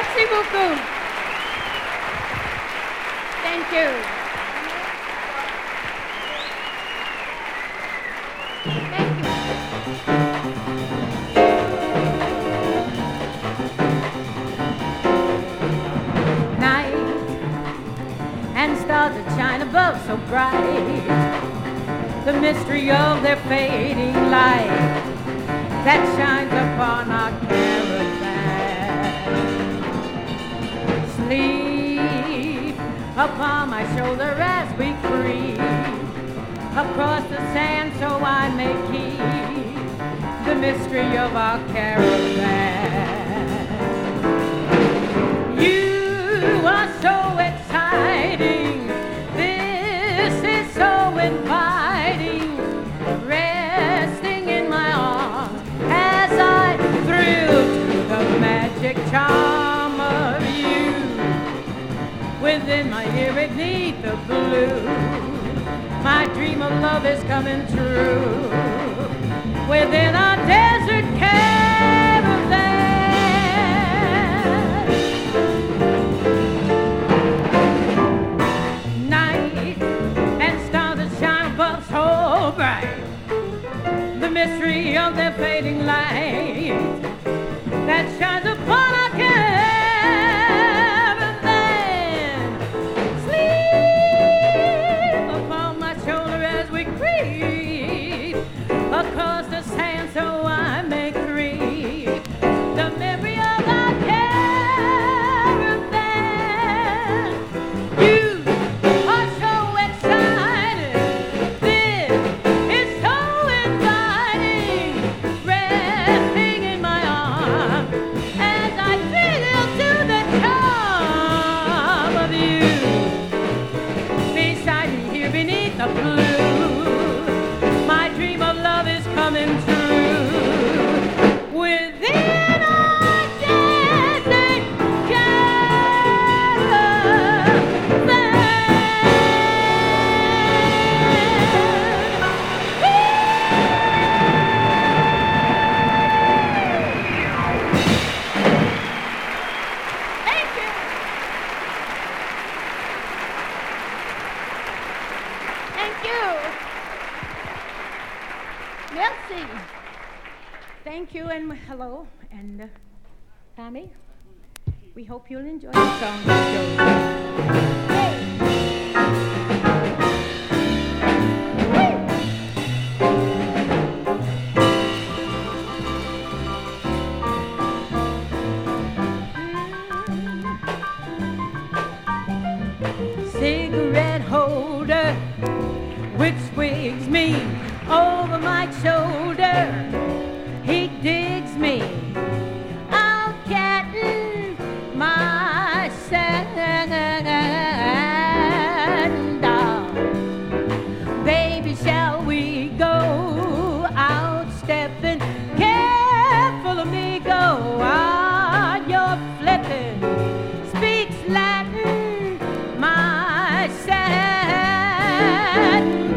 Merci beaucoup. Thank you. And stars that shine above so bright, the mystery of their fading light that shines upon our caravan. Sleep upon my shoulder as we creep across the sand so I may keep the mystery of our caravan. You are so exciting, this is so inviting, resting in my arms as I thrill to the magic charm of you. Within my ear beneath the blue, my dream of love is coming true. Within our desert caravan, the mystery of their fading light that shines upon our caravan. Sleep upon my shoulder as we creep across the sand so I may creep the memory of our caravan. You are so excited, this is so inviting, resting in my arms as I thrill to the charm of you. Beside me here beneath the blue, my dream of love is coming true. Within our desert Thank you. Thank you. Merci. Thank you and hello. And Tommy, we hope you'll enjoy the song. Hey. Cigarette holder which swigs me over my shoulder. He digs me out catting my sand. Baby, shall we go out stepping? Careful of me, go out. You're flipping, speaks Latin, my sand.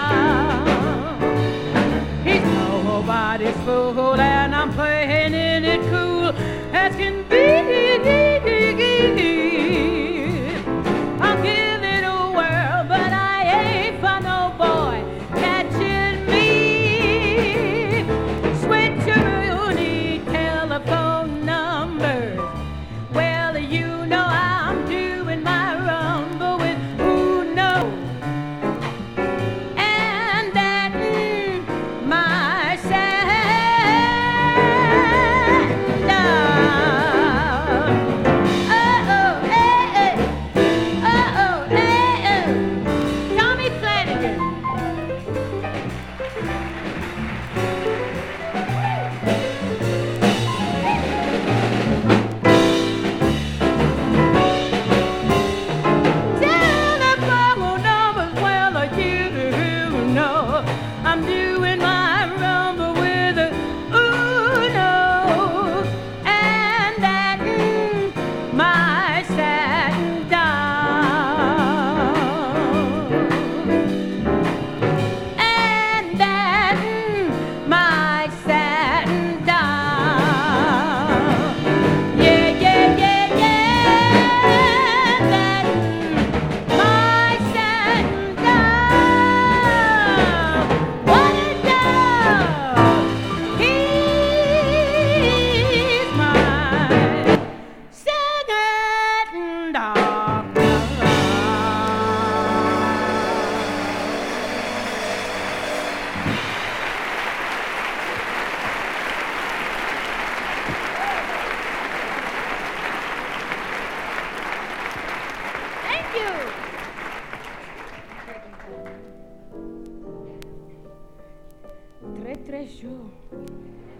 He's nobody's fool, and I'm playing in it cool as can be. I'll give it a whirl, but I ain't for no boy catching me. Switcheroo telephone numbers. Well, you know I'm doing my rumble with who knows. And that my sand. très très chaud.